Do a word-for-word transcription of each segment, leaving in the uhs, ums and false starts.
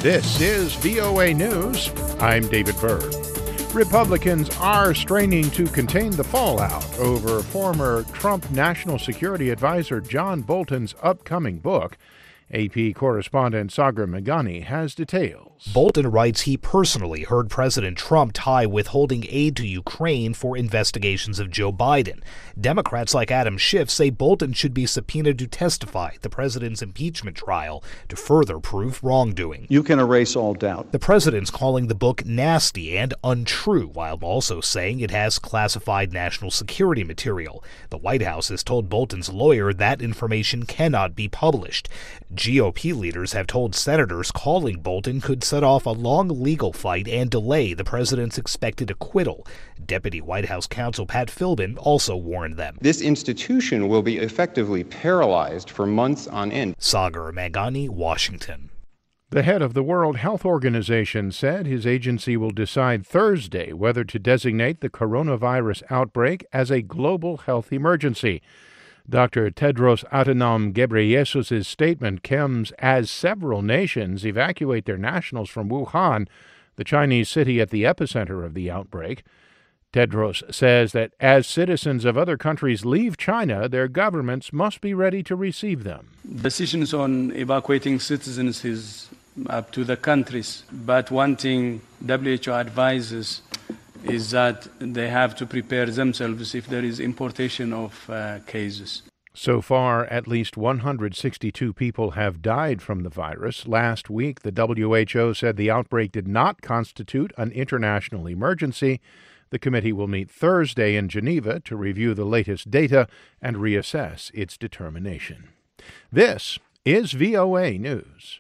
This is V O A News. I'm David Byrd. Republicans are straining to contain the fallout over former Trump National Security Advisor John Bolton's upcoming book. A P correspondent Sagar Meghani has details. Bolton writes he personally heard President Trump tie withholding aid to Ukraine for investigations of Joe Biden. Democrats like Adam Schiff say Bolton should be subpoenaed to testify at the president's impeachment trial to further prove wrongdoing. You can erase all doubt. The president's calling the book nasty and untrue, while also saying it has classified national security material. The White House has told Bolton's lawyer that information cannot be published. G O P leaders have told senators calling Bolton could set off a long legal fight and delay the president's expected acquittal. Deputy White House counsel Pat Philbin also warned them. This institution will be effectively paralyzed for months on end. Sagar Meghani, Washington. The head of the World Health Organization said his agency will decide Thursday whether to designate the coronavirus outbreak as a global health emergency. Doctor Tedros Adhanom Ghebreyesus' statement comes as several nations evacuate their nationals from Wuhan, the Chinese city at the epicenter of the outbreak. Tedros says that as citizens of other countries leave China, their governments must be ready to receive them. Decisions on evacuating citizens is up to the countries, but one thing W H O advises is that they have to prepare themselves if there is importation of uh, cases. So far, at least one hundred sixty-two people have died from the virus. Last week, the W H O said the outbreak did not constitute an international emergency. The committee will meet Thursday in Geneva to review the latest data and reassess its determination. This is V O A News.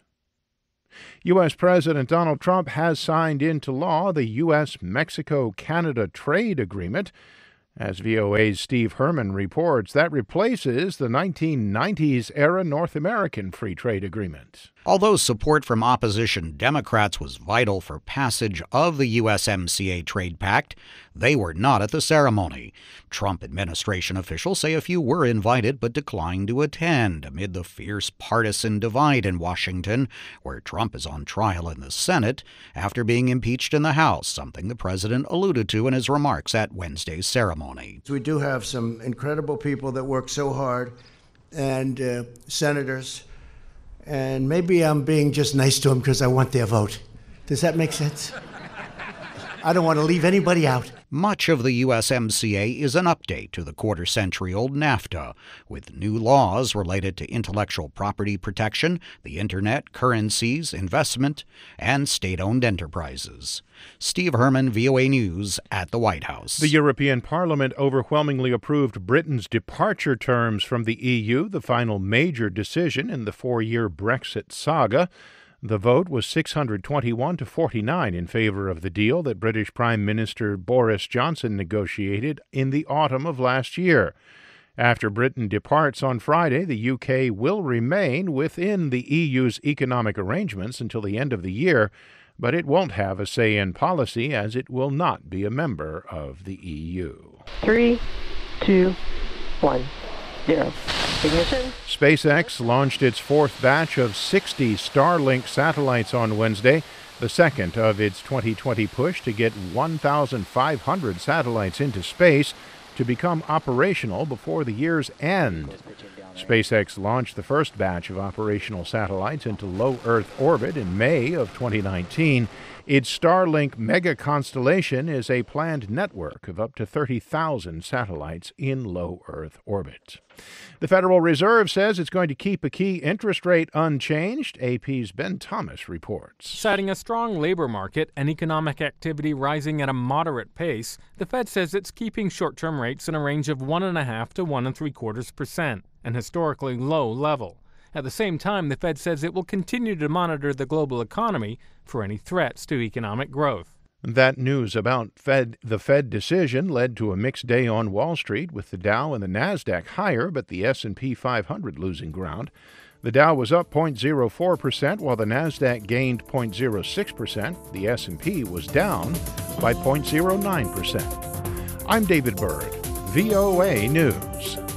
U S. President Donald Trump has signed into law the U S Mexico Canada trade agreement. As V O A's Steve Herman reports, that replaces the nineteen nineties-era North American Free Trade Agreement. Although support from opposition Democrats was vital for passage of the U S M C A trade pact, they were not at the ceremony. Trump administration officials say a few were invited but declined to attend amid the fierce partisan divide in Washington, where Trump is on trial in the Senate after being impeached in the House, something the president alluded to in his remarks at Wednesday's ceremony. We do have some incredible people that work so hard, and uh, senators. And maybe I'm being just nice to them because I want their vote. Does that make sense? I don't want to leave anybody out. Much of the U S M C A is an update to the quarter-century-old NAFTA, with new laws related to intellectual property protection, the Internet, currencies, investment, and state-owned enterprises. Steve Herman, V O A News, at the White House. The European Parliament overwhelmingly approved Britain's departure terms from the E U, the final major decision in the four-year Brexit saga. The vote was six hundred twenty-one to forty-nine in favor of the deal that British Prime Minister Boris Johnson negotiated in the autumn of last year. After Britain departs on Friday, the U K will remain within the E U's economic arrangements until the end of the year, but it won't have a say in policy as it will not be a member of the E U. Three, two, one, zero. Ignition. SpaceX launched its fourth batch of sixty Starlink satellites on Wednesday, the second of its twenty twenty push to get one thousand five hundred satellites into space to become operational before the year's end. SpaceX launched the first batch of operational satellites into low Earth orbit in May of twenty nineteen. Its Starlink mega constellation is a planned network of up to thirty thousand satellites in low Earth orbit. The Federal Reserve says it's going to keep a key interest rate unchanged. A P's Ben Thomas reports. Citing a strong labor market and economic activity rising at a moderate pace, the Fed says it's keeping short-term rates in a range of one point five to one and three quarters percent, an historically low level. At the same time, the Fed says it will continue to monitor the global economy for any threats to economic growth. That news about Fed, the Fed decision led to a mixed day on Wall Street, with the Dow and the Nasdaq higher, but the S and P five hundred losing ground. The Dow was up zero point zero four percent, while the Nasdaq gained zero point zero six percent. The S and P was down by zero point zero nine percent. I'm David Byrd, V O A News.